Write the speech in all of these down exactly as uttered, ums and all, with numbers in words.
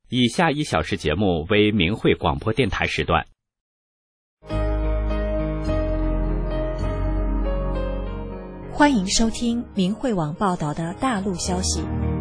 以下一小时节目为明慧广播电台时段。 欢迎收听明慧网报道的大陆消息。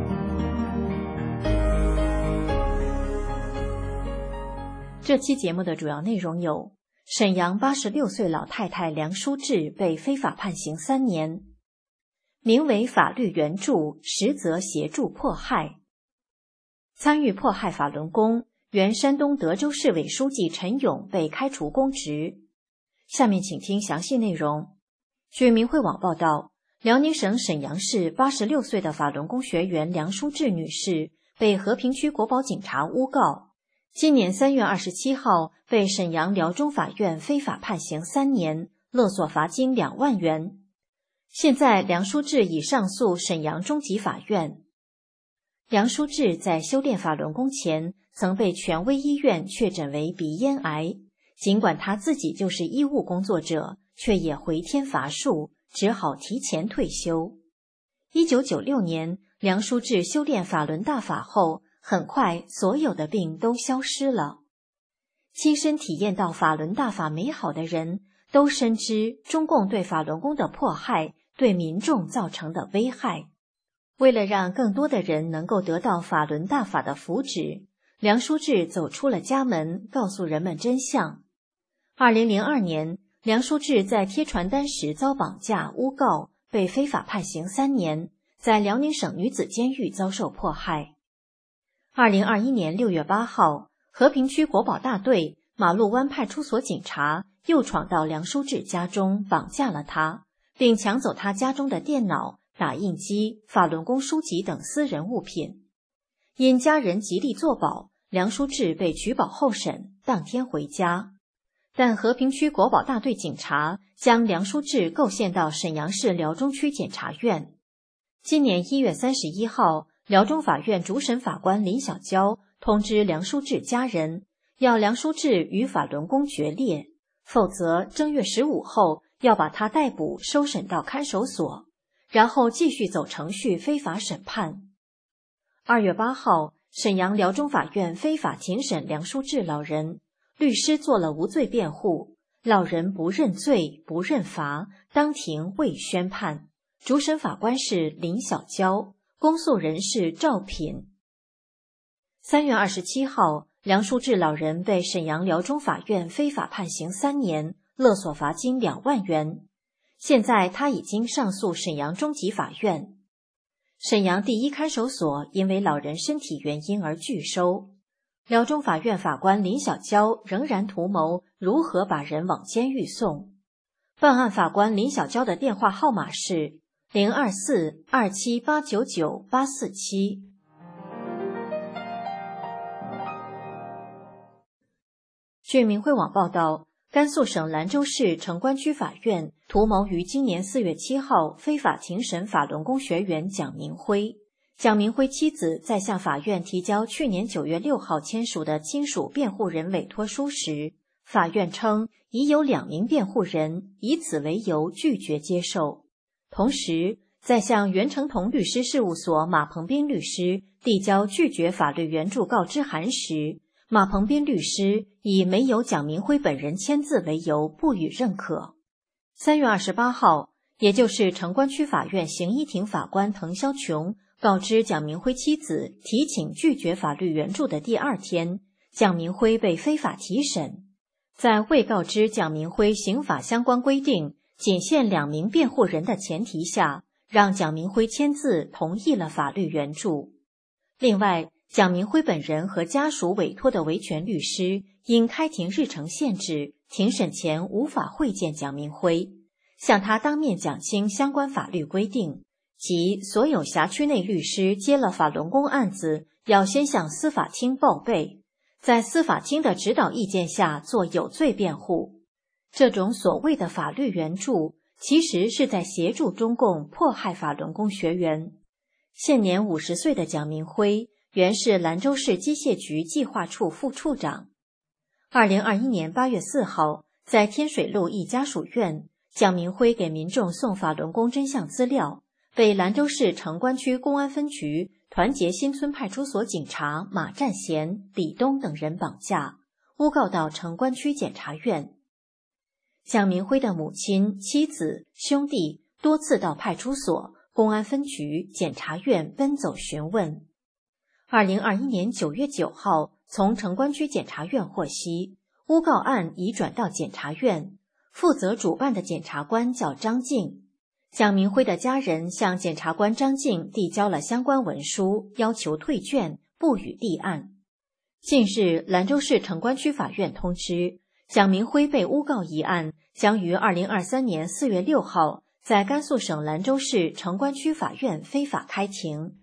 这期节目的主要内容有：沈阳八十六岁老太太梁淑智被非法判刑三年，名为法律援助，实则协助迫害。参与迫害法轮功原山东德州市委书记陈勇被开除公职。下面请听详细内容。据明慧网报道，辽宁省沈阳市八十六岁的法轮功学员梁淑智女士被和平区国保警察诬告，今年三月二十七号被沈阳辽中法院非法判刑三年，勒索罚金两万元。现在梁淑智已上诉沈阳中级法院。梁淑智在修炼法轮功前曾被权威医院确诊为鼻咽癌，尽管她自己就是医务工作者，却也回天乏术，只好提前退休。一九九六年，梁淑智修炼法轮大法后，很快所有的病都消失了。亲身体验到法轮大法美好的人都深知中共对法轮功的迫害对民众造成的危害。为了让更多的人能够得到法轮大法的福祉，梁淑智走出了家门，告诉人们真相。二零零二年，梁淑智在贴传单时遭绑架诬告，被非法判刑三年，在辽宁省女子监狱遭受迫害。二零二一年六月八号，和平区国保大队马路湾派出所警察又闯到梁淑智家中，绑架了她，并抢走她家中的电脑、打印机、法轮功书籍等私人物品。因家人极力作保，梁淑智被举保候审，当天回家。但和平区国保大队警察将梁淑智构陷到沈阳市辽中区检察院。今年一月三十一号，辽中法院主审法官林小娇通知梁淑智家人，要梁淑智与法轮功决裂，否则正月十五后要把他逮捕收审到看守所，然后继续走程序非法审判。二月八号，沈阳辽中法院非法庭审梁淑智老人，律师做了无罪辩护，老人不认罪不认罚，当庭未宣判。主审法官是林小娇，公诉人是赵品。三月二十七号，梁淑智老人被沈阳辽中法院非法判刑三年，勒索罚金两万元。现在他已经上诉沈阳中级法院。沈阳第一看守所因为老人身体原因而拒收。辽中法院法官林小娇仍然图谋如何把人往监狱送。办案法官林小娇的电话号码是零二四二七八九九八四七。据明慧网报道，甘肃省兰州市城关区法院图谋于今年四月七号非法庭审法轮功学员蒋明辉。蒋明辉妻子在向法院提交去年九月六号签署的亲属辩护人委托书时，法院称已有两名辩护人以此为由拒绝接受。同时，在向袁成同律师事务所马鹏斌律师递交拒绝法律援助告知函时，马鹏斌律师以没有蒋明辉本人签字为由不予认可。三月二十八号，也就是城关区法院刑一庭法官滕肖琼告知蒋明辉妻子提请拒绝法律援助的第二天，蒋明辉被非法提审。在未告知蒋明辉刑法相关规定仅限两名辩护人的前提下，让蒋明辉签字同意了法律援助。另外，蒋明辉本人和家属委托的维权律师因开庭日程限制，庭审前无法会见蒋明辉，向他当面讲清相关法律规定，即所有辖区内律师接了法轮功案子，要先向司法厅报备，在司法厅的指导意见下做有罪辩护。这种所谓的法律援助，其实是在协助中共迫害法轮功学员。现年五十岁的蒋明辉原是兰州市机械局计划处副处长。二零二一年八月四号，在天水路一家属院，蒋明辉给民众送法轮功真相资料，被兰州市城关区公安分局团结新村派出所警察马占贤、李东等人绑架，诬告到城关区检察院。蒋明辉的母亲、妻子、兄弟多次到派出所、公安分局、检察院奔走询问。二零二一年九月九号，从城关区检察院获悉，诬告案已转到检察院，负责主办的检察官叫张静。蒋明辉的家人向检察官张静递交了相关文书，要求退卷，不予立案。近日，兰州市城关区法院通知，蒋明辉被诬告一案将于二零二三年四月六号在甘肃省兰州市城关区法院非法开庭。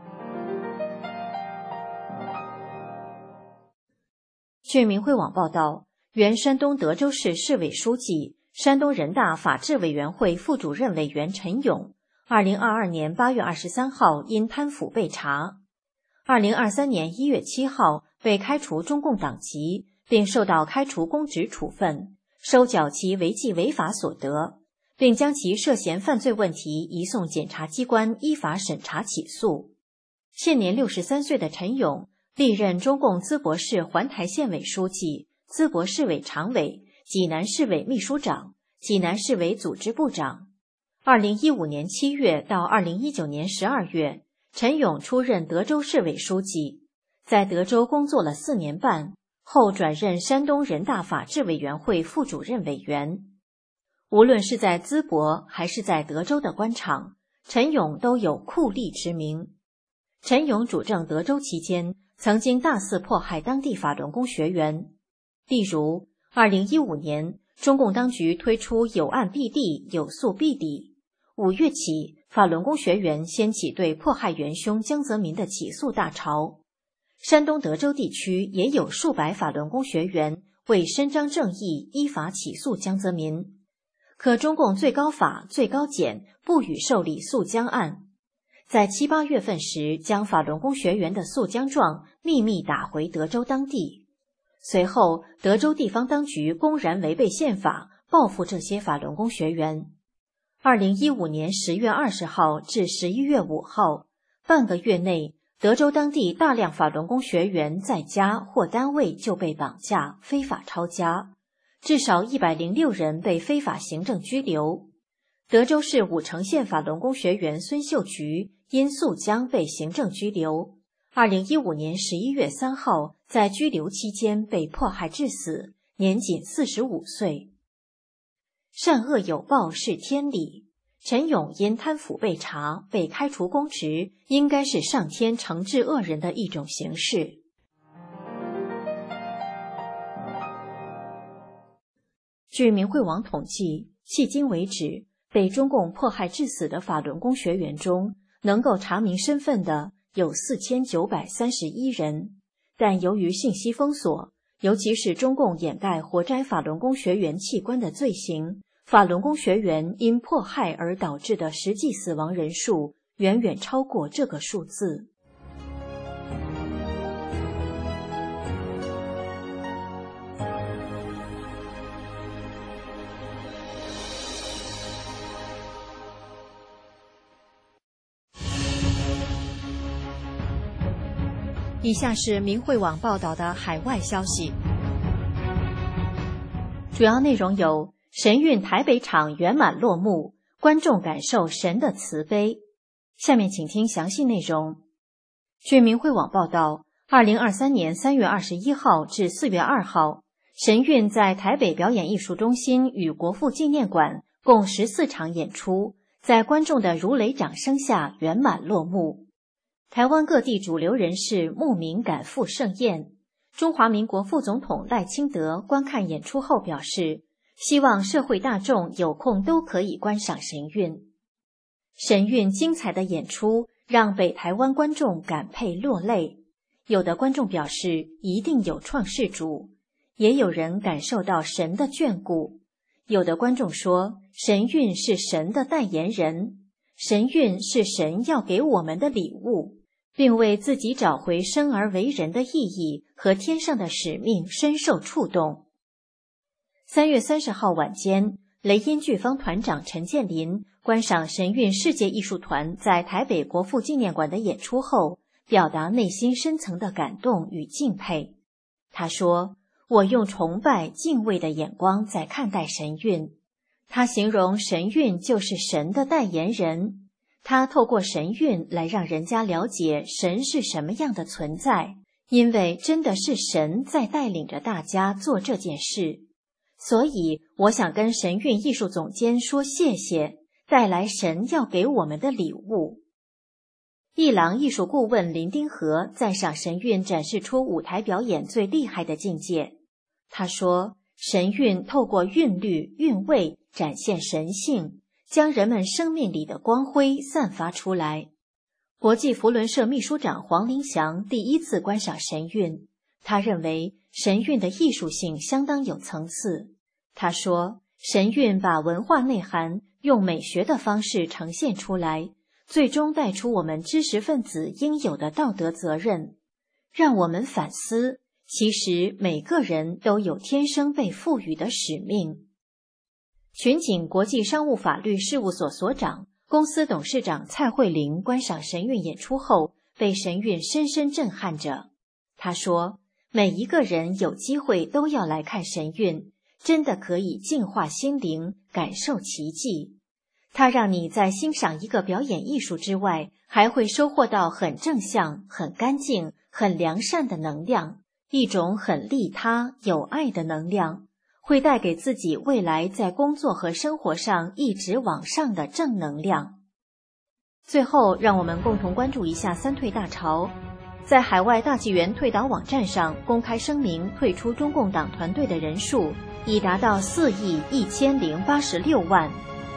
据明慧网报道，原山东德州市市委书记、山东人大法制委员会副主任委员陈勇，二零二二年八月二十三号因贪腐被查，二零二三年一月七号被开除中共党籍，并受到开除公职处分，收缴其违纪违法所得，并将其涉嫌犯罪问题移送检察机关依法审查起诉。现年六十三岁的陈勇历任中共淄博市环台县委书记、淄博市委常委、济南市委秘书长、济南市委组织部长。二零一五年七月到二零一九年十二月，陈勇出任德州市委书记，在德州工作了四年半，后转任山东人大法制委员会副主任委员。无论是在淄博还是在德州的官场，陈勇都有酷吏之名。陈勇主政德州期间，曾经大肆迫害当地法轮功学员。例如，二零一五年，中共当局推出有案必立、有诉必抵。五月起，法轮功学员掀起对迫害元凶江泽民的起诉大潮。山东德州地区也有数百法轮功学员为伸张正义，依法起诉江泽民。可中共最高法、最高检不予受理诉江案。在七八月份时，将法轮功学员的诉江状秘密打回德州当地。随后，德州地方当局公然违背宪法，报复这些法轮功学员。二零一五年十月二十号至十一月五号，半个月内，德州当地大量法轮功学员在家或单位就被绑架、非法抄家，至少一百零六人被非法行政拘留。德州市武城县法轮功学员孙秀菊因诉江被行政拘留，二零一五年十一月三号在拘留期间被迫害致死，年仅四十五岁。善恶有报是天理，陈勇因贪腐被查，被开除公职，应该是上天惩治恶人的一种形式。据明慧网统计，迄今为止，被中共迫害致死的法轮功学员中，能够查明身份的有四千九百三十一人，但由于信息封锁，尤其是中共掩盖活摘法轮功学员器官的罪行，法轮功学员因迫害而导致的实际死亡人数远远超过这个数字。以下是明慧网报道的海外消息，主要内容有：神韵台北场圆满落幕，观众感受神的慈悲。下面请听详细内容。据明慧网报道，二零二三年三月二十一号至四月二号，神韵在台北表演艺术中心与国父纪念馆共十四场演出，在观众的如雷掌声下圆满落幕。台湾各地主流人士慕名赶赴盛宴。中华民国副总统赖清德观看演出后表示，希望社会大众有空都可以观赏神韵。神韵精彩的演出让北台湾观众感佩落泪，有的观众表示一定有创世主，也有人感受到神的眷顾。有的观众说，神韵是神的代言人，神韵是神要给我们的礼物，并为自己找回生而为人的意义和天上的使命深受触动。三月三十号晚间，雷音剧方团长陈建林观赏神韵世界艺术团在台北国父纪念馆的演出后，表达内心深层的感动与敬佩。他说，我用崇拜、敬畏的眼光在看待神韵。他形容神韵就是神的代言人，他透过神韵来让人家了解神是什么样的存在，因为真的是神在带领着大家做这件事。所以我想跟神韵艺术总监说谢谢，带来神要给我们的礼物。艺廊艺术顾问林丁和赞赏神韵展示出舞台表演最厉害的境界。他说，神韵透过韵律、韵味展现神性，将人们生命里的光辉散发出来。国际扶轮社秘书长黄林祥第一次观赏神韵，他认为神韵的艺术性相当有层次。他说，神韵把文化内涵用美学的方式呈现出来，最终带出我们知识分子应有的道德责任，让我们反思，其实每个人都有天生被赋予的使命。群景国际商务法律事务所所长、公司董事长蔡慧玲观赏神韵演出后，被神韵深深震撼着。他说，每一个人有机会都要来看神韵，真的可以净化心灵，感受奇迹。它让你在欣赏一个表演艺术之外，还会收获到很正向、很干净、很良善的能量，一种很利他、有爱的能量，会带给自己未来在工作和生活上一直往上的正能量。最后，让我们共同关注一下三退大潮。在海外大纪元退党网站上公开声明退出中共党团队的人数已达到四亿一千零八十六万。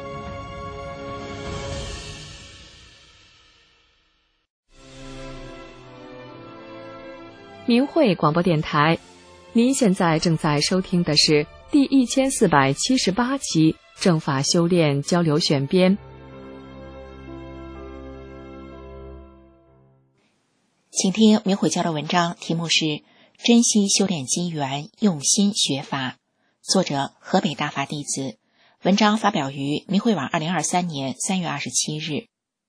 明慧广播电台，您现在正在收听的是第一千四百七十八期正法修炼交流选编。 请听明慧交流文章，题目是珍惜修炼机缘，用心学法，作者河北大法弟子，文章发表于明慧网二零二三年三月二十七日。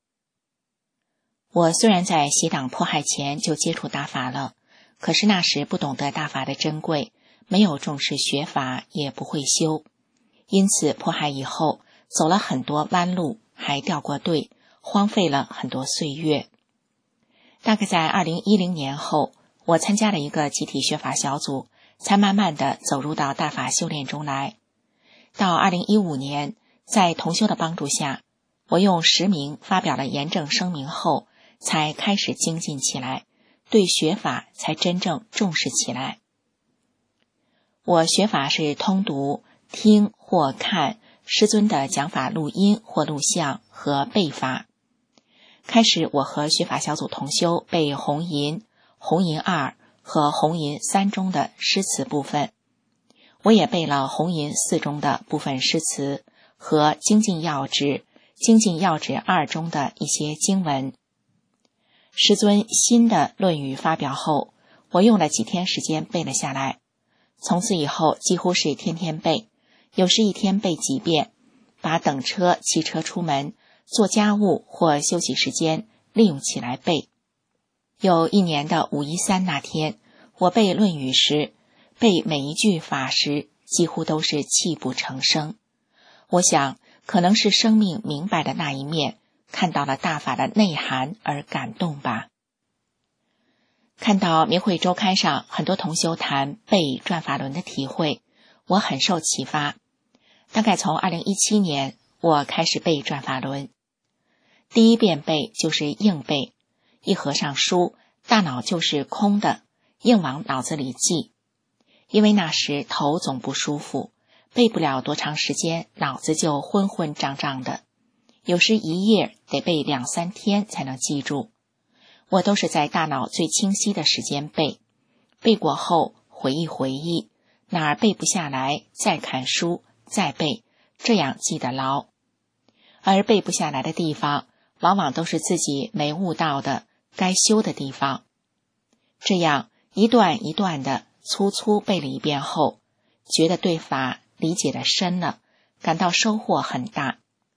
我虽然在洗党迫害前就接触大法了，可是那时不懂得大法的珍贵，没有重视学法，也不会修，因此迫害以后走了很多弯路，还掉过队，荒废了很多岁月。大概在二零一零年后，我参加了一个集体学法小组，才慢慢地走入到大法修炼中来。到二零一五年，在同修的帮助下，我用实名发表了严正声明后，才开始精进起来，对学法才真正重视起来。我学法是通读、听或看师尊的讲法录音或录像和背法。开始我和学法小组同修背红吟、红吟二和红吟三中的诗词部分，我也背了红吟四中的部分诗词和精进要旨、精进要旨二中的一些经文。师尊新的论语发表后，我用了几天时间背了下来，从此以后几乎是天天背，有时一天背几遍，把等车、骑车出门、做家务或休息时间利用起来背。有一年的五一三那天，我背论语时，背每一句法时几乎都是泣不成声。我想可能是生命明白的那一面，看到了大法的内涵而感动吧。看到明慧周刊上很多同修谈背转法轮的体会，我很受启发。大概从二零一七年，我开始背转法轮。第一遍背就是硬背，一合上书，大脑就是空的，硬往脑子里记。因为那时头总不舒服，背不了多长时间，脑子就昏昏胀胀的，有时一页得背两三天才能记住。我都是在大脑最清晰的时间背，背过后回忆回忆，哪儿背不下来再看书再背，这样记得牢。而背不下来的地方，往往都是自己没悟到的该修的地方。这样一段一段的粗粗背了一遍后，觉得对法理解的深了，感到收获很大。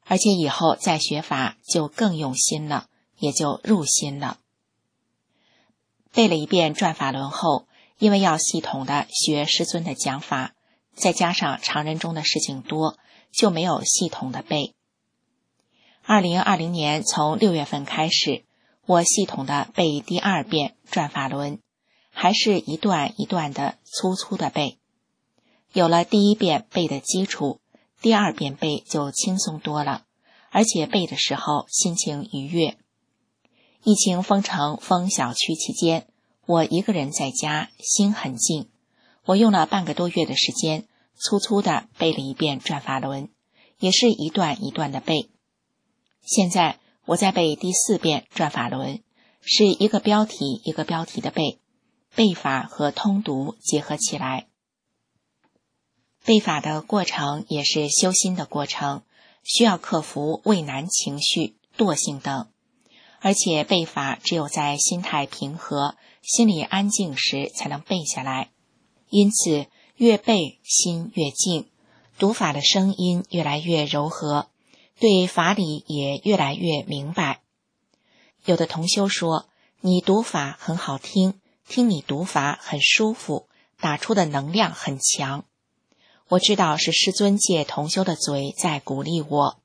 而且以后再学法就更用心了，也就入心了。背了一遍转法轮后，因为要系统的学师尊的讲法，再加上常人中的事情多，就没有系统的背。二零二零年从六月份开始，我系统的背第二遍转法轮，还是一段一段的粗粗的背。有了第一遍背的基础，第二遍背就轻松多了，而且背的时候心情愉悦。疫情封城封小区期间，我一个人在家，心很静。我用了半个多月的时间，粗粗的背了一遍转法轮，也是一段一段的背。现在我在背第四遍转法轮，是一个标题一个标题的背，背法和通读结合起来。背法的过程也是修心的过程，需要克服畏难情绪、惰性等。而且背法只有在心态平和、心里安静时才能背下来，因此越背心越静，读法的声音越来越柔和，对法理也越来越明白。有的同修说，你读法很好听，听你读法很舒服，打出的能量很强。我知道是师尊借同修的嘴在鼓励我。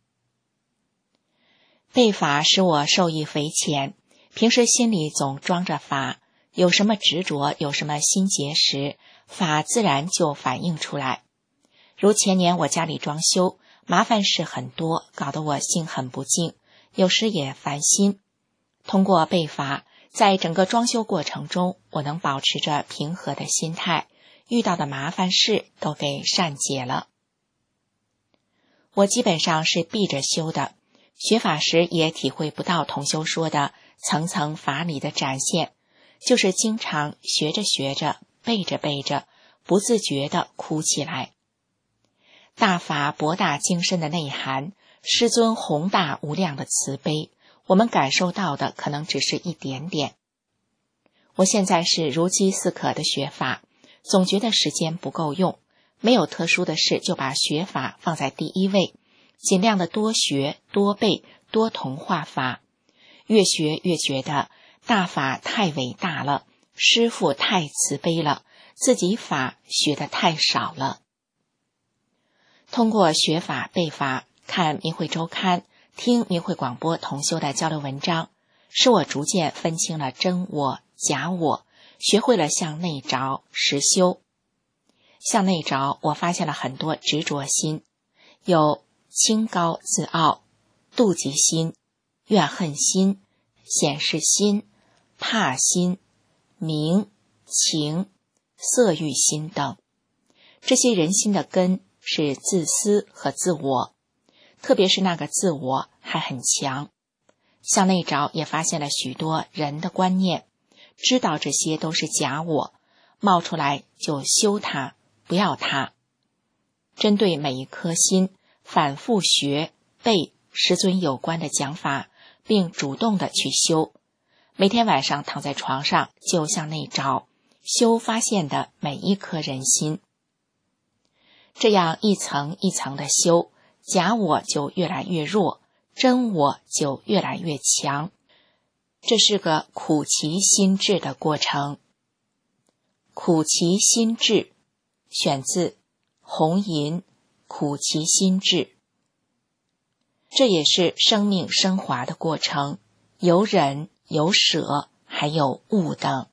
背法使我受益匪浅，平时心里总装着法，有什么执着，有什么心结时，法自然就反映出来。如前年我家里装修，麻烦事很多，搞得我心很不静，有时也烦心。通过背法，在整个装修过程中，我能保持着平和的心态，遇到的麻烦事都给善解了。我基本上是闭着修的，学法时也体会不到同修说的层层法理的展现，就是经常学着学着，背着背着，不自觉地哭起来。大法博大精深的内涵，师尊宏大无量的慈悲，我们感受到的可能只是一点点。我现在是如饥似渴的学法，总觉得时间不够用，没有特殊的事就把学法放在第一位，尽量的多学多背多同化法，越学越觉得大法太伟大了，师父太慈悲了，自己法学得太少了。通过学法背法，看明慧周刊，听明慧广播同修的交流文章，使我逐渐分清了真我假我，学会了向内着实修。向内着，我发现了很多执着心，有清高自傲、妒忌心、怨恨心、显示心、怕心、名、情、色欲心等。这些人心的根是自私和自我，特别是那个自我还很强。向内着也发现了许多人的观念，知道这些都是假我，冒出来就修它，不要它。针对每一颗心，反复学背师尊有关的讲法，并主动的去修。每天晚上躺在床上就向内着，修发现的每一颗人心。这样一层一层的修，假我就越来越弱，真我就越来越强。这是个苦其心志的过程。苦其心志，选自红银苦其心志。这也是生命升华的过程，有忍有舍，还有悟等。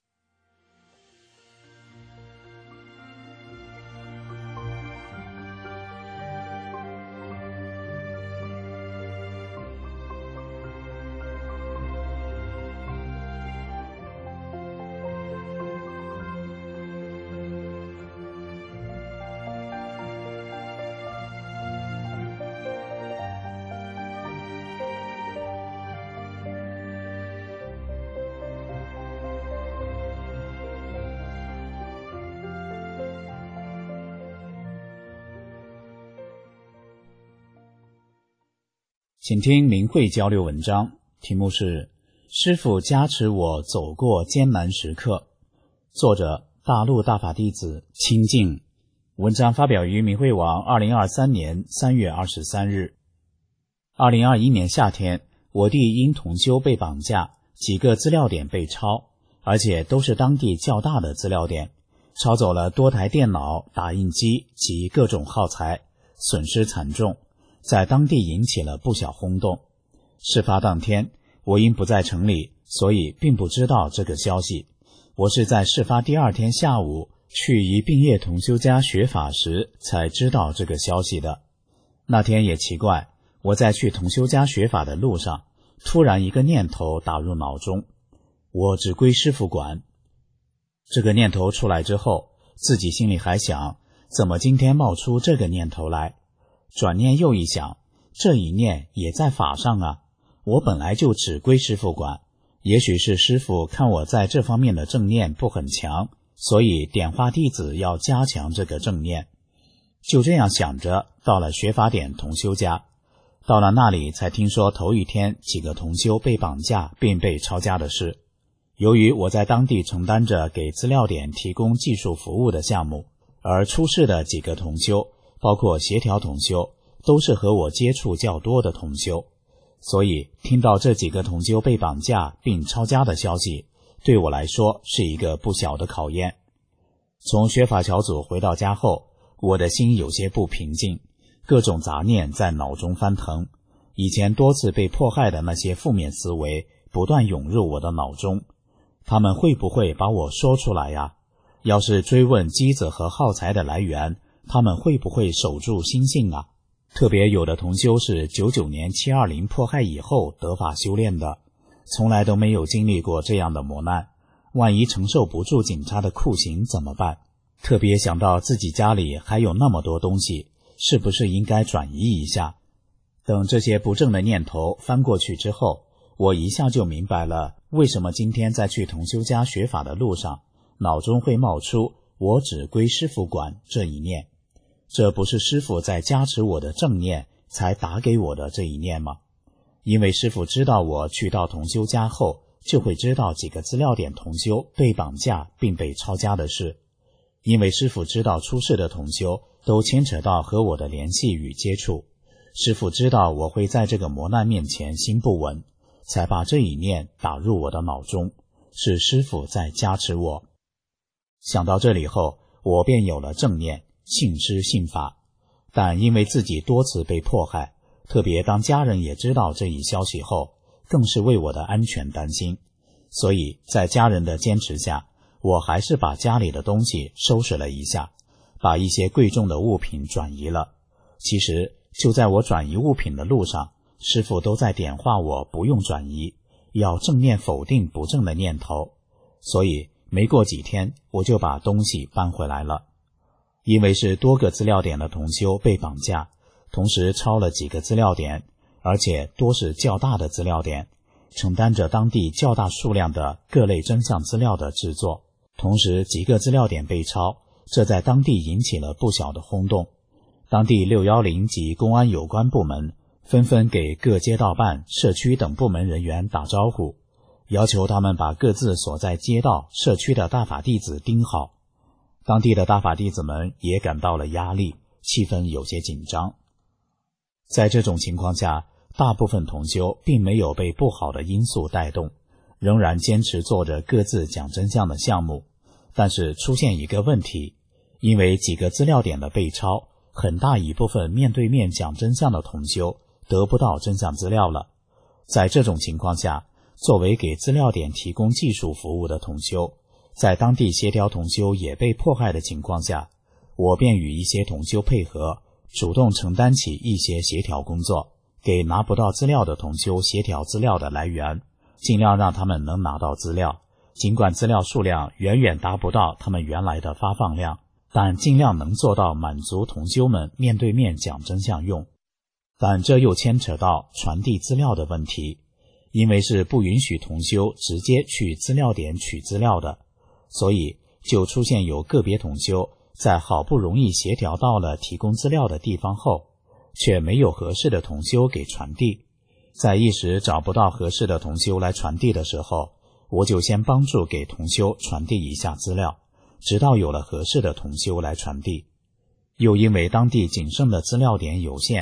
请听明慧交流文章，题目是师父加持我走过艰难时刻，作者大陆大法弟子清净。文章发表于明慧网二零二三年三月二十三日。 二零二一年夏天，我弟因同修被绑架，几个资料点被抄，而且都是当地较大的资料点，抄走了多台电脑、打印机及各种耗材，损失惨重，在当地引起了不小轰动。事发当天，我因不在城里，所以并不知道这个消息。我是在事发第二天下午去一毕业同修家学法时才知道这个消息的。那天也奇怪，我在去同修家学法的路上，突然一个念头打入脑中，我只归师父管。这个念头出来之后，自己心里还想，怎么今天冒出这个念头来？转念又一想，这一念也在法上啊，我本来就只归师父管，也许是师父看我在这方面的正念不很强，所以点化弟子要加强这个正念。就这样想着，到了学法点同修家。到了那里才听说头一天几个同修被绑架并被抄家的事。由于我在当地承担着给资料点提供技术服务的项目，而出事的几个同修，包括协调同修，都是和我接触较多的同修，所以听到这几个同修被绑架并抄家的消息，对我来说是一个不小的考验。从学法小组回到家后，我的心有些不平静，各种杂念在脑中翻腾，以前多次被迫害的那些负面思维不断涌入我的脑中，他们会不会把我说出来呀？要是追问机子和耗材的来源，他们会不会守住心性啊？特别有的同修是九九年七二零迫害以后得法修炼的，从来都没有经历过这样的磨难，万一承受不住警察的酷刑怎么办？特别想到自己家里还有那么多东西，是不是应该转移一下？等这些不正的念头翻过去之后，我一下就明白了，为什么今天在去同修家学法的路上，脑中会冒出我只归师父管这一念。这不是师父在加持我的正念才打给我的这一念吗？因为师父知道我去到同修家后，就会知道几个资料点同修被绑架并被抄家的事。因为师父知道出事的同修都牵扯到和我的联系与接触，师父知道我会在这个磨难面前心不稳，才把这一念打入我的脑中，是师父在加持我。想到这里后，我便有了正念，信师信法。但因为自己多次被迫害，特别当家人也知道这一消息后，更是为我的安全担心，所以在家人的坚持下，我还是把家里的东西收拾了一下，把一些贵重的物品转移了。其实就在我转移物品的路上，师父都在点化我不用转移，要正面否定不正的念头，所以没过几天我就把东西搬回来了。因为是多个资料点的同修被绑架，同时抄了几个资料点，而且多是较大的资料点，承担着当地较大数量的各类真相资料的制作，同时几个资料点被抄，这在当地引起了不小的轰动。当地六一零及公安有关部门纷纷给各街道办、社区等部门人员打招呼，要求他们把各自所在街道、社区的大法弟子盯好。当地的大法弟子们也感到了压力，气氛有些紧张。在这种情况下，大部分同修并没有被不好的因素带动，仍然坚持做着各自讲真相的项目。但是出现一个问题，因为几个资料点的被抄，很大一部分面对面讲真相的同修得不到真相资料了。在这种情况下，作为给资料点提供技术服务的同修，在当地协调同修也被迫害的情况下，我便与一些同修配合，主动承担起一些协调工作，给拿不到资料的同修协调资料的来源，尽量让他们能拿到资料。尽管资料数量远远达不到他们原来的发放量，但尽量能做到满足同修们面对面讲真相用。但这又牵扯到传递资料的问题，因为是不允许同修直接去资料点取资料的，所以就出现有个别同修在好不容易协调到了提供资料的地方后，却没有合适的同修给传递。在一时找不到合适的同修来传递的时候，我就先帮助给同修传递一下资料，直到有了合适的同修来传递。又因为当地仅剩的资料点有限，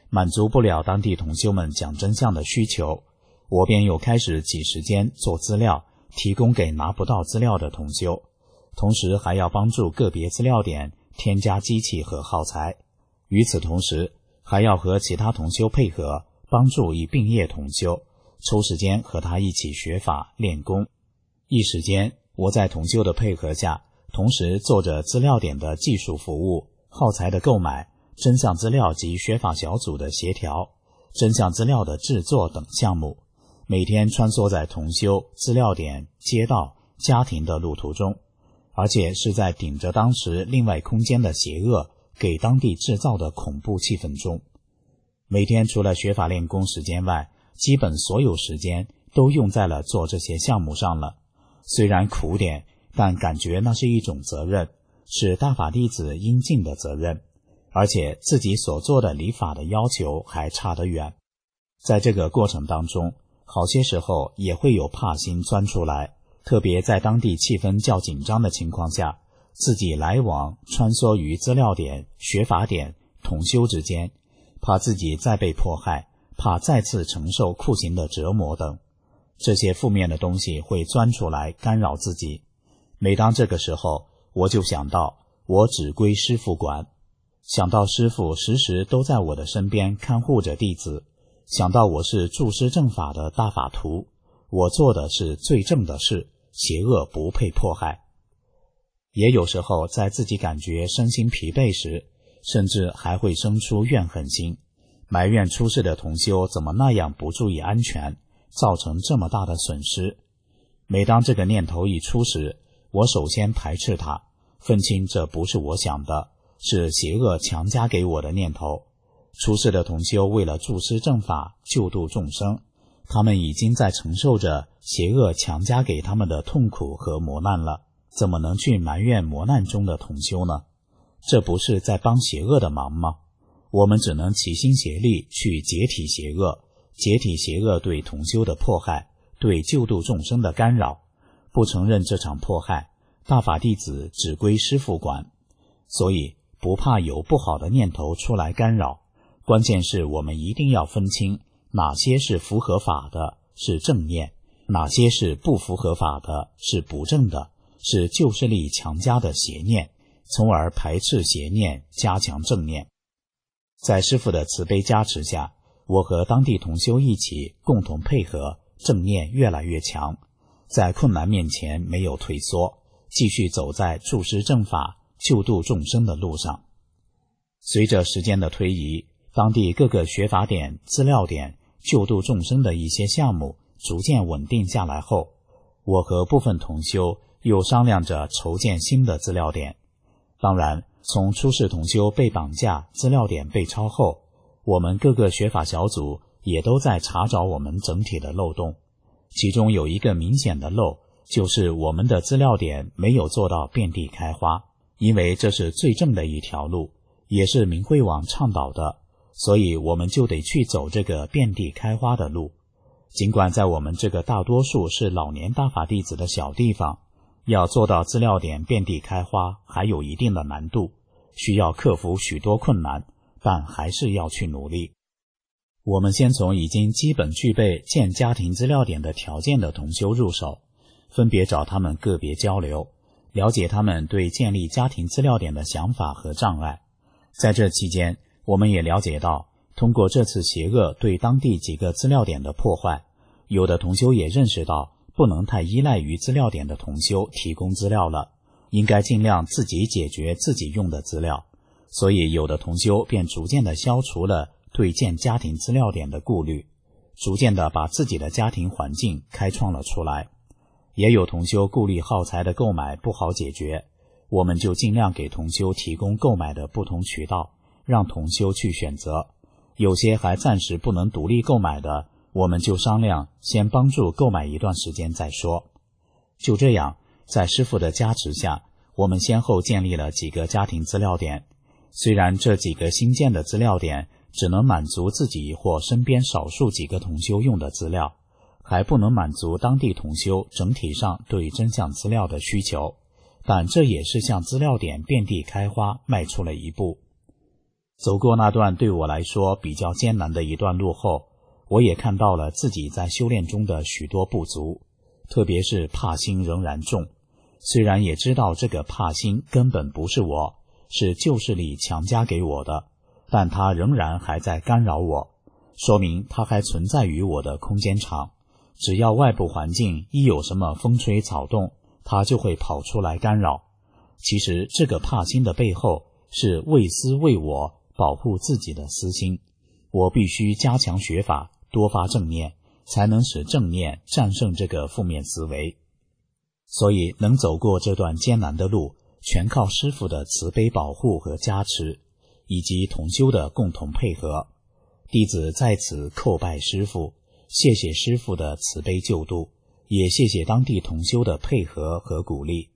满足不了当地同修们讲真相的需求，我便又开始挤时间做资料，提供给拿不到资料的同修，同时还要帮助个别资料点添加机器和耗材。与此同时，还要和其他同修配合，帮助已毕业同修，抽时间和他一起学法练功。一时间，我在同修的配合下，同时做着资料点的技术服务、耗材的购买、真相资料及学法小组的协调、真相资料的制作等项目，每天穿梭在同修、资料点、街道、家庭的路途中，而且是在顶着当时另外空间的邪恶给当地制造的恐怖气氛中。每天除了学法练功时间外，基本所有时间都用在了做这些项目上了。虽然苦点，但感觉那是一种责任，是大法弟子应尽的责任，而且自己所做的理法的要求还差得远。在这个过程当中，好些时候也会有怕心钻出来，特别在当地气氛较紧张的情况下，自己来往穿梭于资料点、学法点、同修之间，怕自己再被迫害，怕再次承受酷刑的折磨等，这些负面的东西会钻出来干扰自己。每当这个时候，我就想到我只归师父管，想到师父时时都在我的身边看护着弟子，想到我是注师正法的大法徒，我做的是最正的事，邪恶不配迫害。也有时候在自己感觉身心疲惫时，甚至还会生出怨恨心，埋怨出事的同修怎么那样不注意安全，造成这么大的损失。每当这个念头一出时，我首先排斥它，分清这不是我想的，是邪恶强加给我的念头。出世的同修为了助师正法救度众生，他们已经在承受着邪恶强加给他们的痛苦和磨难了，怎么能去埋怨磨难中的同修呢？这不是在帮邪恶的忙吗？我们只能齐心协力去解体邪恶，解体邪恶对同修的迫害，对救度众生的干扰。不承认这场迫害，大法弟子只归师父管。所以不怕有不好的念头出来干扰，关键是我们一定要分清哪些是符合法的，是正念，哪些是不符合法的，是不正的，是旧势力强加的邪念，从而排斥邪念，加强正念。在师父的慈悲加持下，我和当地同修一起共同配合，正念越来越强，在困难面前没有退缩，继续走在助师正法、救度众生的路上。随着时间的推移，当地各个学法点、资料点、救度众生的一些项目逐渐稳定下来后，我和部分同修又商量着筹建新的资料点。当然，从出世同修被绑架、资料点被抄后，我们各个学法小组也都在查找我们整体的漏洞。其中有一个明显的漏，就是我们的资料点没有做到遍地开花，因为这是最正的一条路，也是明慧网倡导的，所以我们就得去走这个遍地开花的路。尽管在我们这个大多数是老年大法弟子的小地方，要做到资料点遍地开花还有一定的难度，需要克服许多困难，但还是要去努力。我们先从已经基本具备建家庭资料点的条件的同修入手，分别找他们个别交流，了解他们对建立家庭资料点的想法和障碍。在这期间，我们也了解到，通过这次邪恶对当地几个资料点的破坏，有的同修也认识到不能太依赖于资料点的同修提供资料了，应该尽量自己解决自己用的资料。所以有的同修便逐渐地消除了对建家庭资料点的顾虑，逐渐地把自己的家庭环境开创了出来。也有同修顾虑耗材的购买不好解决，我们就尽量给同修提供购买的不同渠道，让同修去选择。有些还暂时不能独立购买的，我们就商量先帮助购买一段时间再说。就这样，在师父的加持下，我们先后建立了几个家庭资料点。虽然这几个新建的资料点只能满足自己或身边少数几个同修用的资料，还不能满足当地同修整体上对真相资料的需求，但这也是向资料点遍地开花迈出了一步。 走过那段对我来说比较艰难的一段路后，我也看到了自己在修炼中的许多不足，特别是怕心仍然重。虽然也知道这个怕心根本不是我，是旧势力强加给我的，但它仍然还在干扰我，说明它还存在于我的空间场。只要外部环境一有什么风吹草动，它就会跑出来干扰。其实这个怕心的背后是为私为我，保护自己的私心。我必须加强学法，多发正念，才能使正念战胜这个负面思维。所以能走过这段艰难的路，全靠师父的慈悲保护和加持，以及同修的共同配合。弟子在此叩拜师父，谢谢师父的慈悲救度，也谢谢当地同修的配合和鼓励。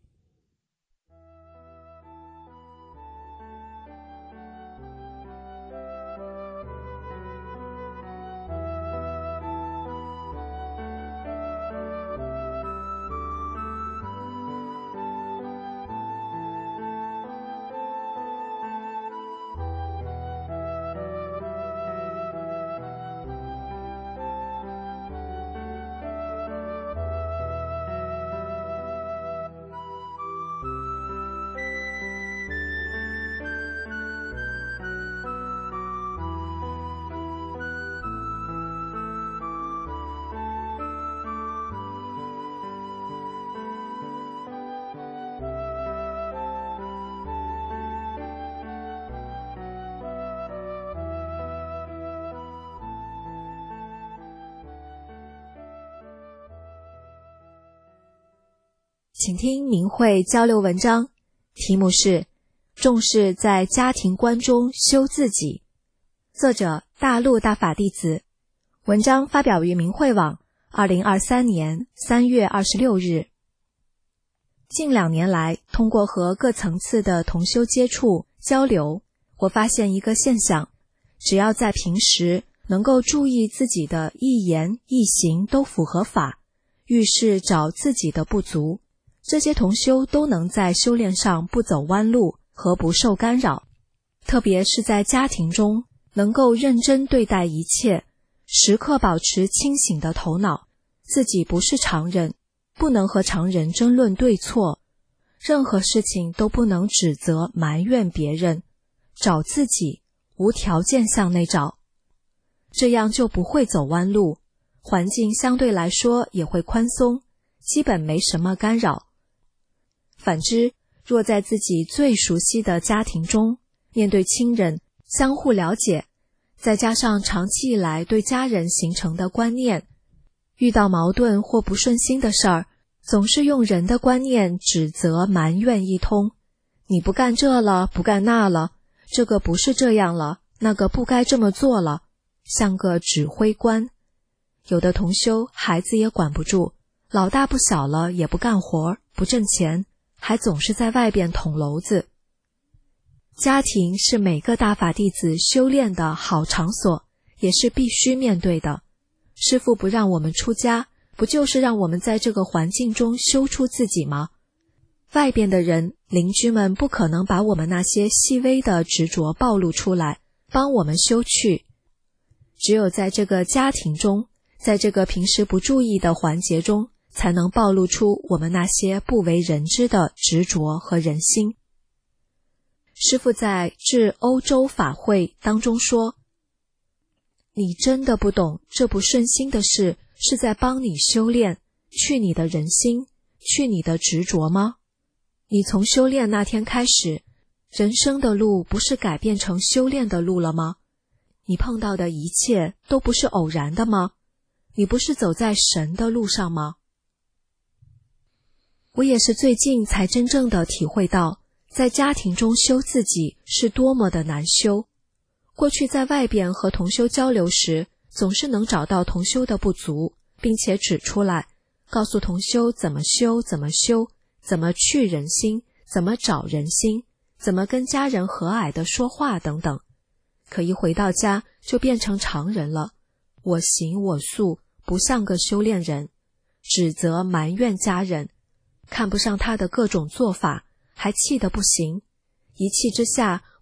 请听明慧交流文章，题目是重视在家庭观中修自己，作者大陆大法弟子，文章发表于明慧网二零二三年三月二十六日。近两年来，通过和各层次的同修接触交流，我发现一个现象，只要在平时能够注意自己的一言一行都符合法，遇事找自己的不足，这些同修都能在修炼上不走弯路和不受干扰。特别是在家庭中，能够认真对待一切，时刻保持清醒的头脑，自己不是常人，不能和常人争论对错，任何事情都不能指责埋怨别人，找自己，无条件向内找，这样就不会走弯路，环境相对来说也会宽松，基本没什么干扰。反之，若在自己最熟悉的家庭中，面对亲人相互了解，再加上长期以来对家人形成的观念，遇到矛盾或不顺心的事儿，总是用人的观念指责埋怨一通，你不干这了，不干那了，这个不是这样了，那个不该这么做了，像个指挥官。有的同修孩子也管不住，老大不小了也不干活，不挣钱，还总是在外边捅娄子。家庭是每个大法弟子修炼的好场所，也是必须面对的。师父不让我们出家，不就是让我们在这个环境中修出自己吗？外边的人，邻居们不可能把我们那些细微的执着暴露出来，帮我们修去。只有在这个家庭中，在这个平时不注意的环节中，才能暴露出我们那些不为人知的执着和人心。师父在致欧洲法会当中说，你真的不懂这不顺心的事是在帮你修炼，去你的人心，去你的执着吗？你从修炼那天开始，人生的路不是改变成修炼的路了吗？你碰到的一切都不是偶然的吗？你不是走在神的路上吗？我也是最近才真正的体会到，在家庭中修自己是多么的难修。过去在外边和同修交流时，总是能找到同修的不足，并且指出来，告诉同修怎么修怎么修，怎么去人心，怎么找人心，怎么跟家人和蔼地说话等等。可一回到家就变成常人了，我行我素，不像个修炼人，指责埋怨家人，看不上他的各种做法，还气得不行。一气之下，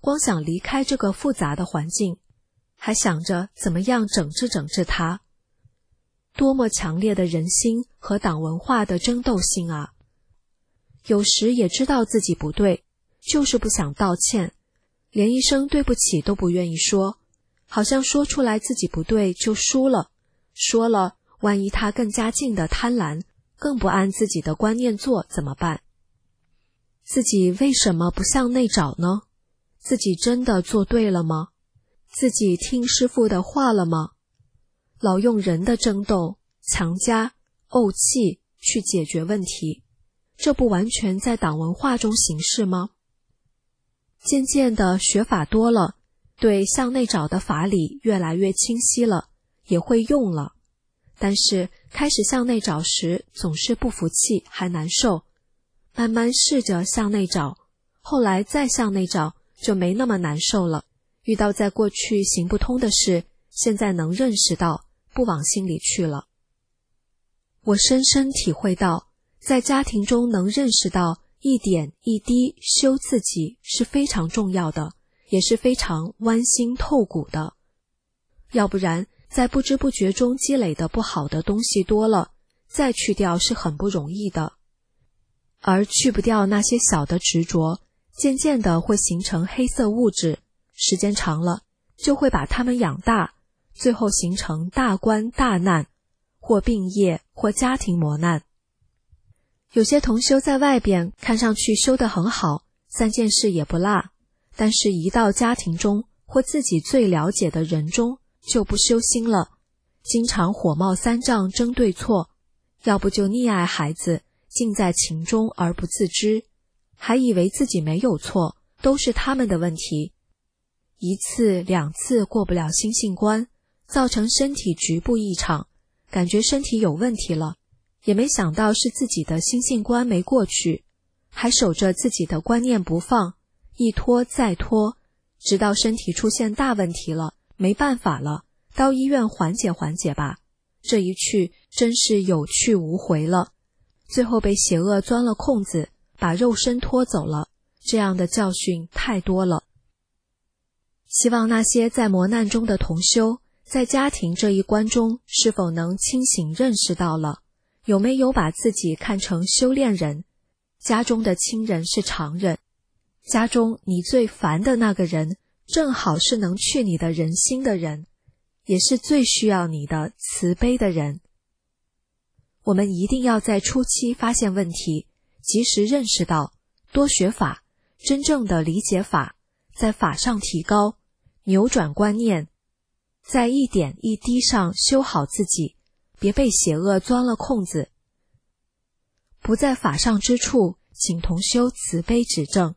光想离开这个复杂的环境，还想着怎么样整治整治它。多么强烈的人心和党文化的争斗性啊！有时也知道自己不对，就是不想道歉，连一声对不起都不愿意说，好像说出来自己不对就输了，说了万一他更加劲的贪婪，更不按自己的观念做怎么办？自己为什么不向内找呢？自己真的做对了吗？自己听师父的话了吗？老用人的争斗、强加、怄气去解决问题，这不完全在党文化中行事吗？渐渐的学法多了，对向内找的法理越来越清晰了，也会用了。但是开始向内找时总是不服气，还难受。慢慢试着向内找，后来再向内找就没那么难受了。遇到在过去行不通的事，现在能认识到，不往心里去了。我深深体会到，在家庭中能认识到一点一滴修自己是非常重要的，也是非常剜心透骨的。要不然在不知不觉中积累的不好的东西多了，再去掉是很不容易的。而去不掉那些小的执着，渐渐的会形成黑色物质，时间长了就会把它们养大，最后形成大关大难，或病业，或家庭磨难。有些同修在外边看上去修得很好，三件事也不落，但是一到家庭中或自己最了解的人中就不修心了，经常火冒三丈争对错，要不就溺爱孩子，浸在情中而不自知，还以为自己没有错，都是他们的问题。一次两次过不了心性关，造成身体局部异常，感觉身体有问题了，也没想到是自己的心性关没过去，还守着自己的观念不放，一拖再拖，直到身体出现大问题了，没办法了，到医院缓解缓解吧。这一去真是有去无回了，最后被邪恶钻了空子，把肉身拖走了，这样的教训太多了。希望那些在磨难中的同修，在家庭这一关中是否能清醒认识到了，有没有把自己看成修炼人，家中的亲人是常人，家中你最烦的那个人正好是能去你的人心的人，也是最需要你的慈悲的人。我们一定要在初期发现问题，及时认识到，多学法，真正的理解法，在法上提高，扭转观念，在一点一滴上修好自己，别被邪恶钻了空子。不在法上之处，请同修慈悲指正。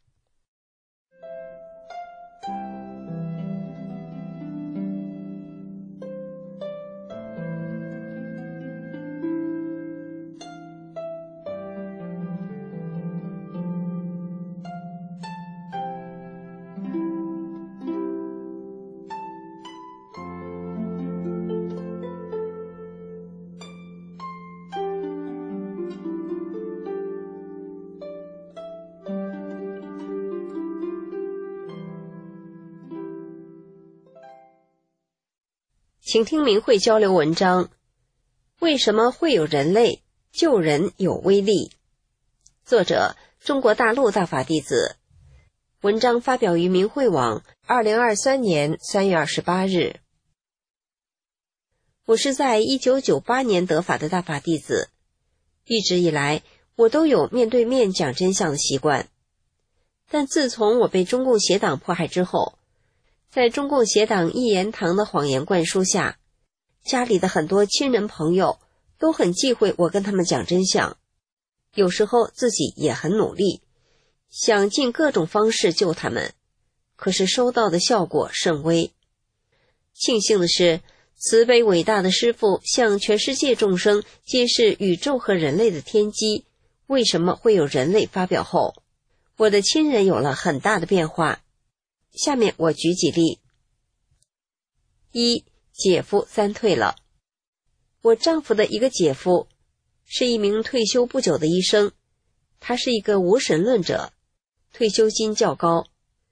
请听明慧交流文章：为什么会有人类？救人有威力。作者：中国大陆大法弟子。文章发表于明慧网，二零二三年三月二十八日。我是在一九九八年得法的大法弟子，一直以来我都有面对面讲真相的习惯。但自从我被中共邪党迫害之后，在中共邪党一言堂的谎言灌输下，家里的很多亲人朋友都很忌讳我跟他们讲真相，有时候自己也很努力，想尽各种方式救他们，可是收到的效果甚微。庆幸的是，慈悲伟大的师父向全世界众生揭示宇宙和人类的天机，为什么会有人类发表后，我的亲人有了很大的变化。下面我举几例。一，姐夫三退了。我丈夫的一个姐夫是一名退休不久的医生，他是一个无神论者，退休金较高，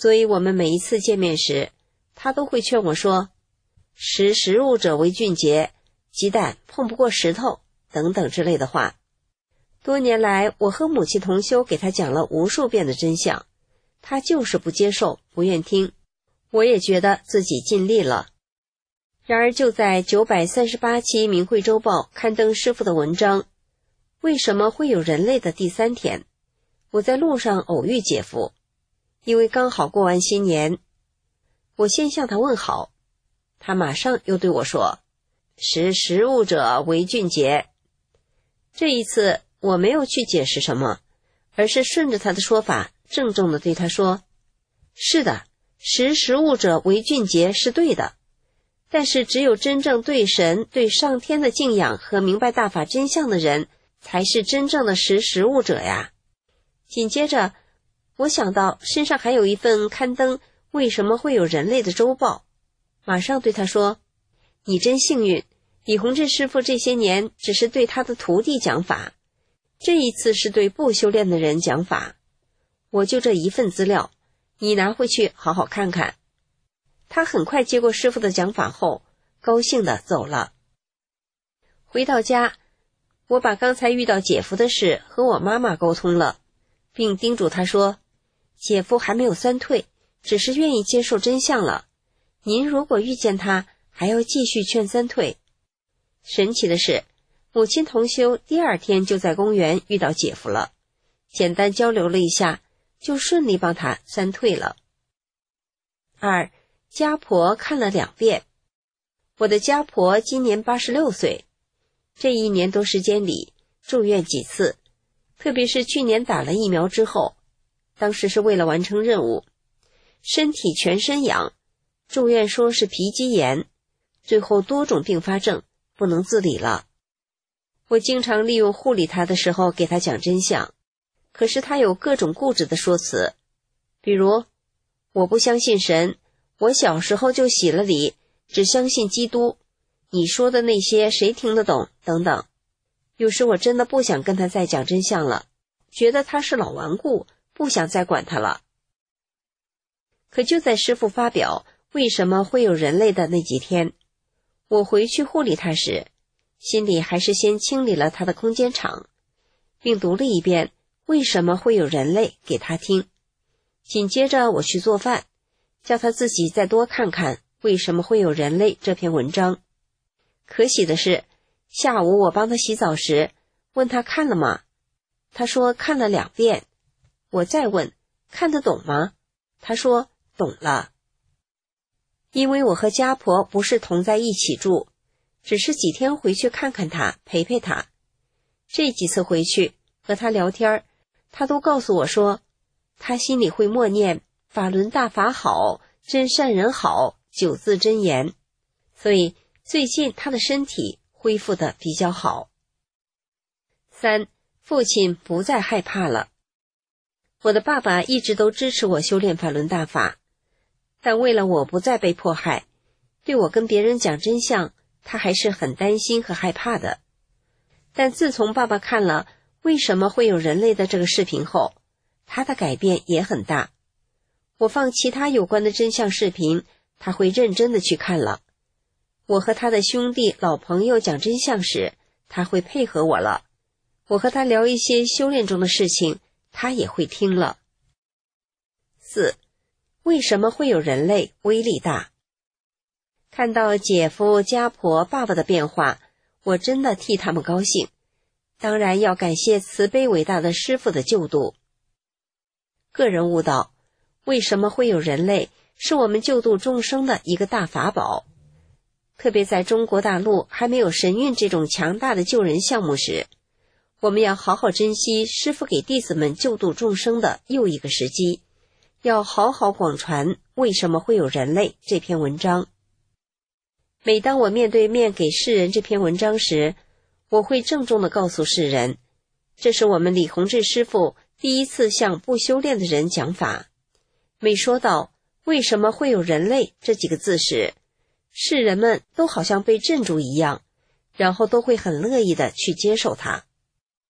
所以我们每一次见面时，他都会劝我说，识时务者为俊杰，鸡蛋碰不过石头等等之类的话。多年来，我和母亲同修给他讲了无数遍的真相，他就是不接受，不愿听。我也觉得自己尽力了。然而就在九百三十八期明慧周报刊登师父的文章为什么会有人类的第三天，我在路上偶遇姐夫，因为刚好过完新年，我先向他问好，他马上又对我说，识时务者为俊杰。这一次我没有去解释什么，而是顺着他的说法，郑重地对他说，是的，识时务者为俊杰是对的，但是只有真正对神、对上天的敬仰和明白大法真相的人，才是真正的识时务者呀。紧接着，我想到身上还有一份刊登为什么会有人类的周报，马上对他说，你真幸运，李洪志师父这些年只是对他的徒弟讲法，这一次是对不修炼的人讲法，我就这一份资料，你拿回去好好看看。他很快接过师父的讲法后，高兴地走了。回到家，我把刚才遇到姐夫的事和我妈妈沟通了，并叮嘱他说，姐夫还没有三退，只是愿意接受真相了，您如果遇见他，还要继续劝三退。神奇的是，母亲同修第二天就在公园遇到姐夫了，简单交流了一下，就顺利帮他三退了。二，家婆看了两遍。我的家婆今年八十六岁，这一年多时间里住院几次，特别是去年打了疫苗之后，当时是为了完成任务，身体全身痒，住院说是皮肌炎，最后多种并发症，不能自理了。我经常利用护理他的时候给他讲真相，可是他有各种固执的说辞，比如我不相信神，我小时候就洗了礼，只相信基督，你说的那些谁听得懂等等。有时我真的不想跟他再讲真相了，觉得他是老顽固，不想再管他了。可就在师父发表为什么会有人类的那几天，我回去护理他时，心里还是先清理了他的空间场，并读了一遍为什么会有人类给他听。紧接着我去做饭，叫他自己再多看看为什么会有人类这篇文章。可喜的是，下午我帮他洗澡时，问他看了吗？他说看了两遍。我再问看得懂吗？他说懂了。因为我和家婆不是同在一起住，只是几天回去看看他，陪陪他。这几次回去和他聊天，他都告诉我说，他心里会默念法轮大法好，真善人好九字真言，所以最近他的身体恢复得比较好。三，父亲不再害怕了。我的爸爸一直都支持我修炼法轮大法，但为了我不再被迫害，对我跟别人讲真相，他还是很担心和害怕的。但自从爸爸看了为什么会有人类的这个视频后，他的改变也很大。我放其他有关的真相视频，他会认真的去看了。我和他的兄弟老朋友讲真相时，他会配合我了。我和他聊一些修炼中的事情，他也会听了。四，为什么会有人类威力大？看到姐夫、家婆、爸爸的变化，我真的替他们高兴。当然要感谢慈悲伟大的师父的救度。个人悟道，为什么会有人类，是我们救度众生的一个大法宝。特别在中国大陆还没有神韵这种强大的救人项目时，我们要好好珍惜师父给弟子们救度众生的又一个时机，要好好广传为什么会有人类这篇文章。每当我面对面给世人这篇文章时，我会郑重地告诉世人，这是我们李洪志师父第一次向不修炼的人讲法。每说到为什么会有人类这几个字时，世人们都好像被镇住一样，然后都会很乐意地去接受它。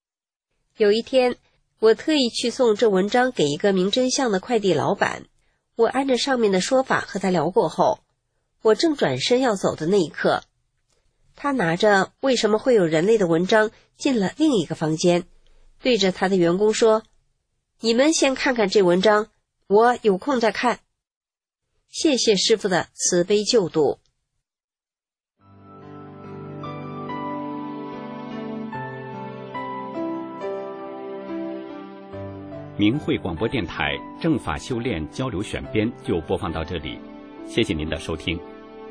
有一天，我特意去送这文章给一个明真相的快递老板， 我按着上面的说法和他聊过后，我正转身要走的那一刻，他拿着为什么会有人类的文章进了另一个房间，对着他的员工说，你们先看看这文章，我有空再看。谢谢师父的慈悲救度。 明慧广播电台正法修炼交流选编就播放到这里，谢谢您的收听。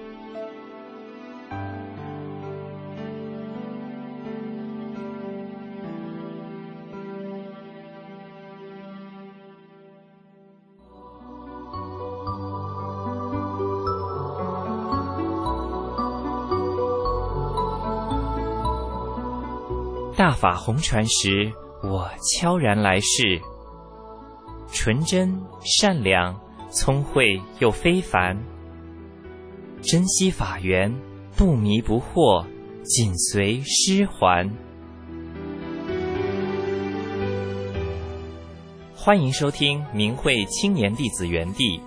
大法红传时，我悄然来世，纯真善良，聪慧又非凡，珍惜法缘，不迷不惑，紧随师还。欢迎收听明慧青年弟子园地。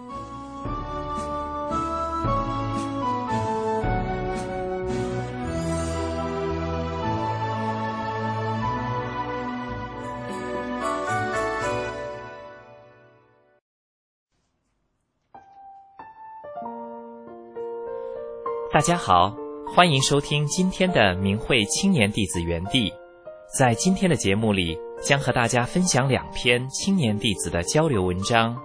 大家好，欢迎收听今天的明慧青年弟子园地。在今天的节目里，将和大家分享两篇青年弟子的交流文章。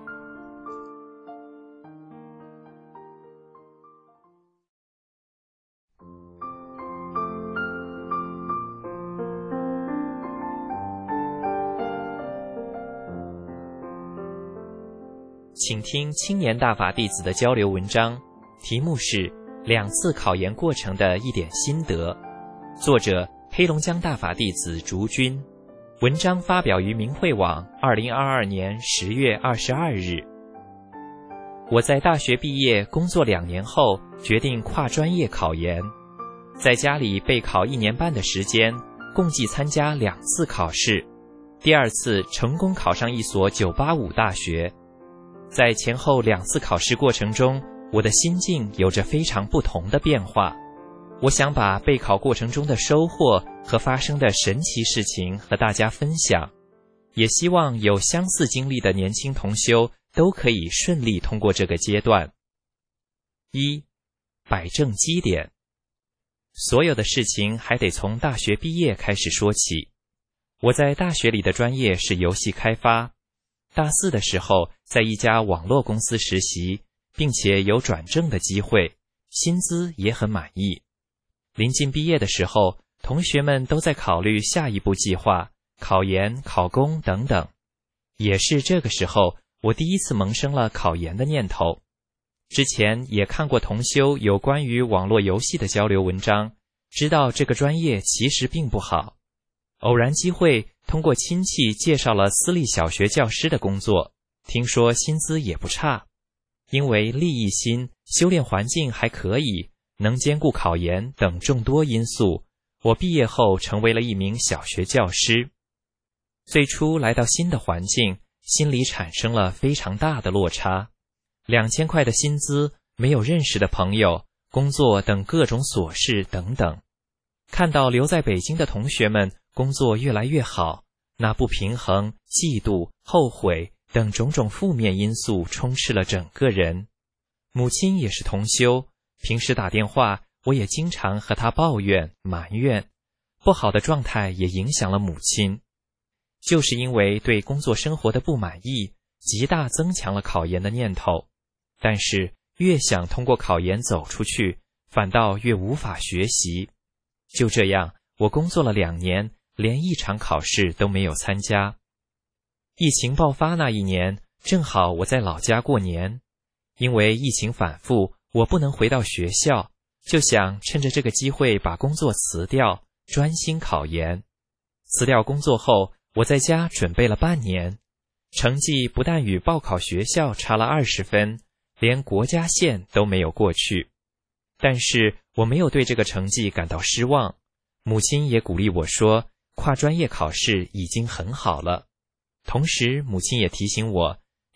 请听青年大法弟子的交流文章，题目是两次考研过程的一点心得，作者黑龙江大法弟子竹君，文章发表于明慧网二零二二年十月二十二日。我在大学毕业工作两年后，决定跨专业考研，在家里备考一年半的时间，共计参加两次考试，第二次成功考上一所九八五大学。在前后两次考试过程中，我的心境有着非常不同的变化。我想把备考过程中的收获和发生的神奇事情和大家分享，也希望有相似经历的年轻同修都可以顺利通过这个阶段。一、摆正基点。所有的事情还得从大学毕业开始说起。我在大学里的专业是游戏开发，大四的时候在一家网络公司实习，并且有转正的机会，薪资也很满意。临近毕业的时候，同学们都在考虑下一步计划，考研、考公等等。也是这个时候，我第一次萌生了考研的念头。之前也看过同修有关于网络游戏的交流文章，知道这个专业其实并不好。偶然机会，通过亲戚介绍了私立小学教师的工作，听说薪资也不差。因为利益心、修炼环境还可以，能兼顾考研等众多因素，我毕业后成为了一名小学教师。最初来到新的环境，心里产生了非常大的落差。两千块的薪资，没有认识的朋友，工作等各种琐事等等。看到留在北京的同学们工作越来越好，那不平衡、嫉妒、后悔等种种负面因素充斥了整个人。母亲也是同修，平时打电话我也经常和她抱怨埋怨，不好的状态也影响了母亲。就是因为对工作生活的不满意，极大增强了考研的念头。但是越想通过考研走出去，反倒越无法学习。就这样，我工作了两年，连一场考试都没有参加。疫情爆发那一年，正好我在老家过年。因为疫情反复，我不能回到学校，就想趁着这个机会把工作辞掉，专心考研。辞掉工作后，我在家准备了半年，成绩不但与报考学校差了二十分，连国家线都没有过去。但是我没有对这个成绩感到失望，母亲也鼓励我说，跨专业考试已经很好了。同时母亲也提醒我，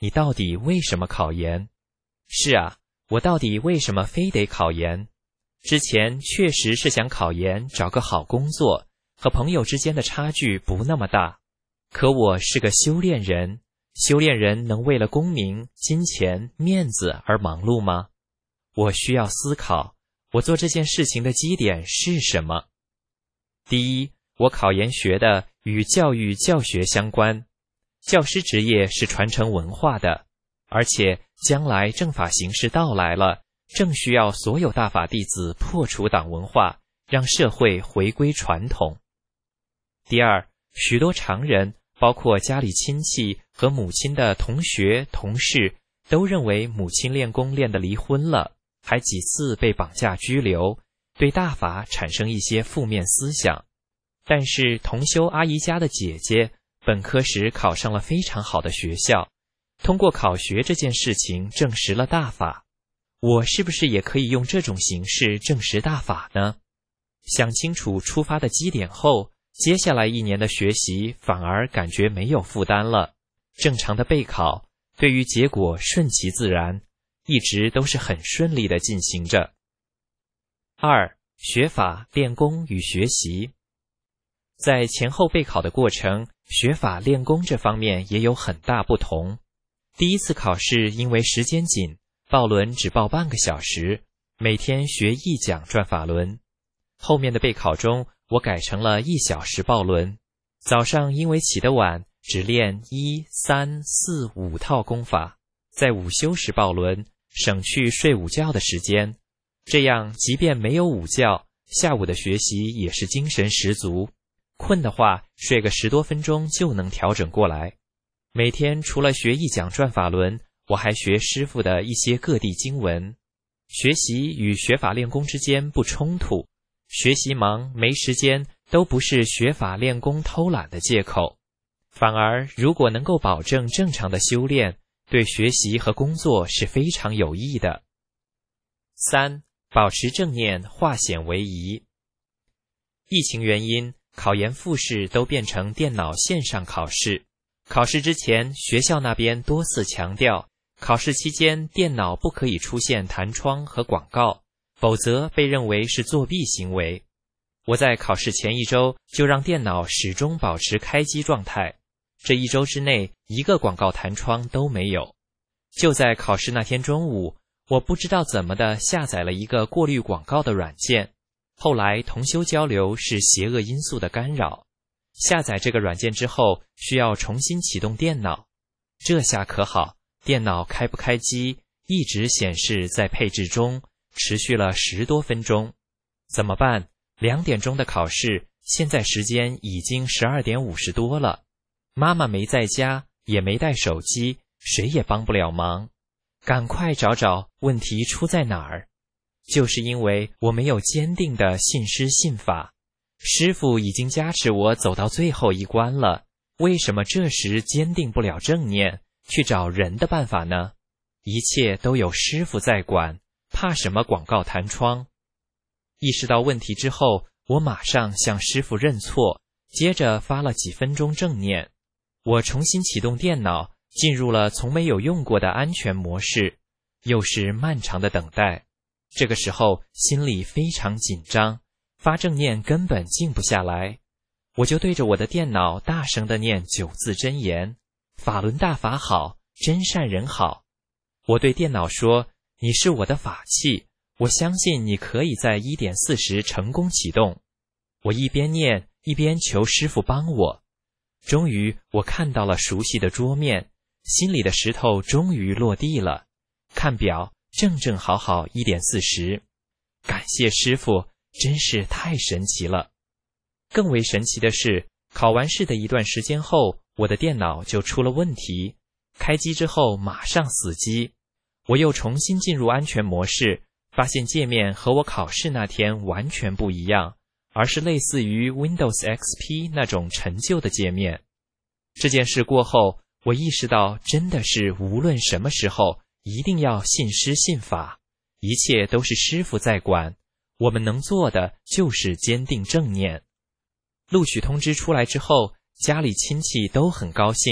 你到底为什么考研？是啊，我到底为什么非得考研？之前确实是想考研找个好工作，和朋友之间的差距不那么大。可我是个修炼人，修炼人能为了功名、金钱、面子而忙碌吗？我需要思考，我做这件事情的基点是什么？第一，我考研学的与教育教学相关，教师职业是传承文化的，而且将来正法形势到来了，正需要所有大法弟子破除党文化，让社会回归传统。第二，许多常人，包括家里亲戚和母亲的同学、同事，都认为母亲练功练得离婚了，还几次被绑架拘留，对大法产生一些负面思想。但是同修阿姨家的姐姐本科时考上了非常好的学校，通过考学这件事情证实了大法。我是不是也可以用这种形式证实大法呢？想清楚出发的基点后，接下来一年的学习反而感觉没有负担了，正常的备考，对于结果顺其自然，一直都是很顺利的进行着。二，学法、练功与学习。在前后备考的过程，学法练功这方面也有很大不同。第一次考试因为时间紧，报轮只报半个小时，每天学一讲转法轮。后面的备考中，我改成了一小时报轮。早上因为起得晚，只练一、三、四、五套功法，在午休时报轮，省去睡午觉的时间。这样即便没有午觉，下午的学习也是精神十足。困的话，睡个十多分钟就能调整过来。每天除了学一讲转法轮，我还学师父的一些各地经文。学习与学法练功之间不冲突，学习忙没时间都不是学法练功偷懒的借口。反而如果能够保证正常的修炼，对学习和工作是非常有益的。三，保持正念，化险为夷。疫情原因，考研复试都变成电脑线上考试。考试之前，学校那边多次强调，考试期间电脑不可以出现弹窗和广告，否则被认为是作弊行为。我在考试前一周就让电脑始终保持开机状态，这一周之内一个广告弹窗都没有。就在考试那天中午，我不知道怎么的下载了一个过滤广告的软件，后来同修交流是邪恶因素的干扰。下载这个软件之后，需要重新启动电脑。这下可好，电脑开不开机，一直显示在配置中，持续了十多分钟。怎么办？两点钟的考试，现在时间已经十二点五十多了。妈妈没在家，也没带手机，谁也帮不了忙。赶快找找问题出在哪儿。就是因为我没有坚定的信师信法，师父已经加持我走到最后一关了，为什么这时坚定不了正念，去找人的办法呢？一切都有师父在管，怕什么广告弹窗？意识到问题之后，我马上向师父认错，接着发了几分钟正念。我重新启动电脑，进入了从没有用过的安全模式，又是漫长的等待。这个时候心里非常紧张，发正念根本静不下来。我就对着我的电脑大声地念九字真言：法轮大法好，真善人好。我对电脑说，你是我的法器，我相信你可以在一点四十成功启动。我一边念一边求师父帮我。终于我看到了熟悉的桌面，心里的石头终于落地了。看表，正正好好一点四十。感谢师父，真是太神奇了。更为神奇的是，考完试的一段时间后，我的电脑就出了问题，开机之后马上死机。我又重新进入安全模式，发现界面和我考试那天完全不一样，而是类似于 Windows X P 那种陈旧的界面。这件事过后，我意识到真的是无论什么时候一定要信师信法，一切都是师父在管，我们能做的就是坚定正念。录取通知出来之后，家里亲戚都很高兴，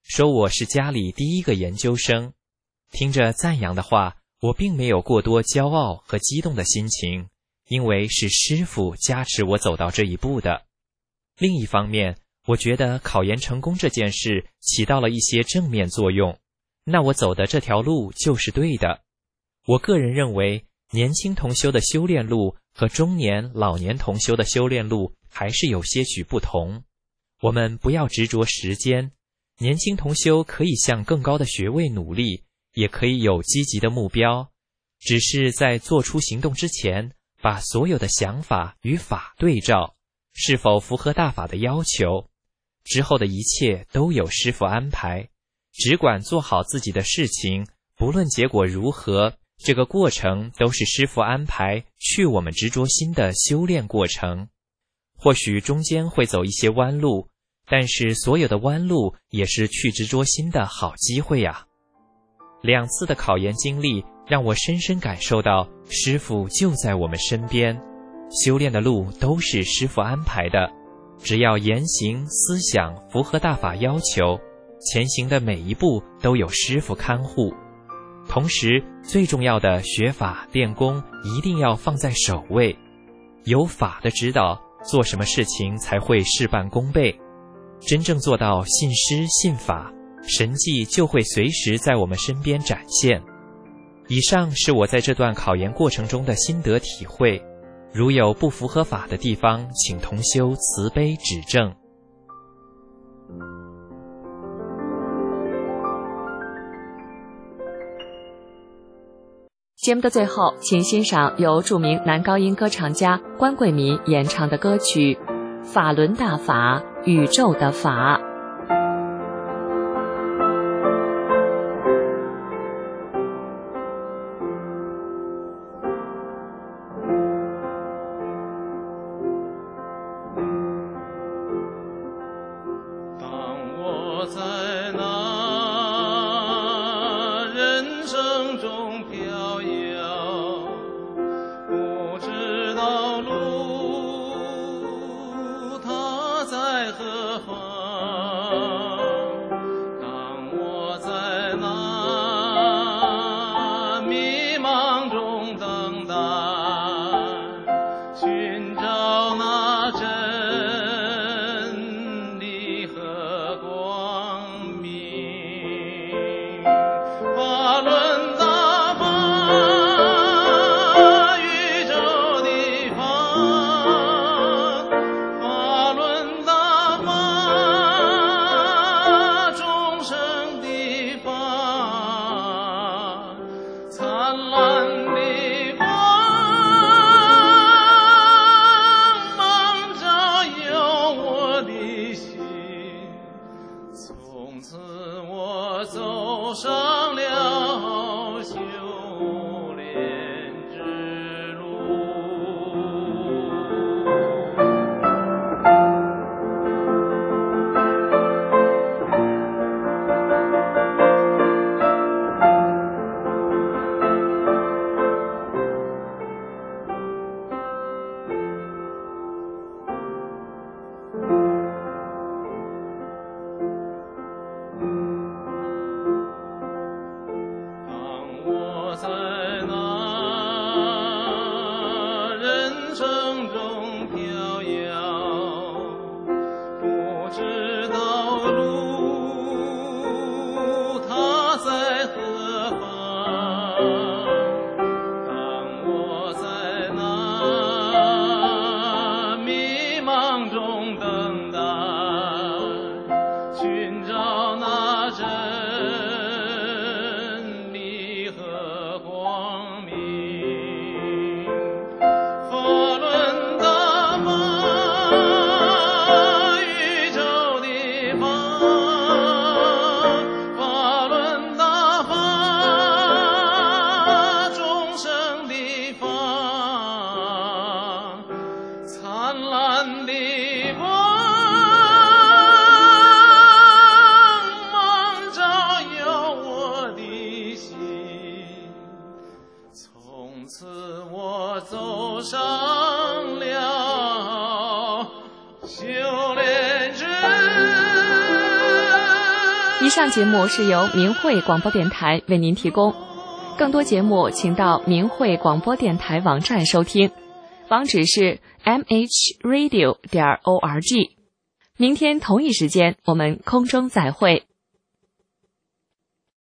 说我是家里第一个研究生。听着赞扬的话，我并没有过多骄傲和激动的心情，因为是师父加持我走到这一步的。另一方面，我觉得考研成功这件事起到了一些正面作用，那我走的这条路就是对的。我个人认为，年轻同修的修炼路和中年、老年同修的修炼路还是有些许不同。我们不要执着时间，年轻同修可以向更高的学位努力，也可以有积极的目标，只是在做出行动之前，把所有的想法与法对照，是否符合大法的要求。之后的一切都有师父安排，只管做好自己的事情，不论结果如何，这个过程都是师父安排去我们执着心的修炼过程。或许中间会走一些弯路，但是所有的弯路也是去执着心的好机会啊。两次的考研经历让我深深感受到师父就在我们身边，修炼的路都是师父安排的，只要言行思想符合大法要求，前行的每一步都有师父看护。同时最重要的学法练功一定要放在首位，有法的指导，做什么事情才会事半功倍。真正做到信师信法，神迹就会随时在我们身边展现。以上是我在这段考研过程中的心得体会，如有不符合法的地方，请同修慈悲指正。 节目的最后，请欣赏由著名男高音歌唱家关桂民演唱的歌曲《法轮大法，宇宙的法》。 上节目是由明慧广播电台为您提供，更多节目请到明慧广播电台网站收听，网址是 m h radio 点 org。明天同一时间我们空中再会。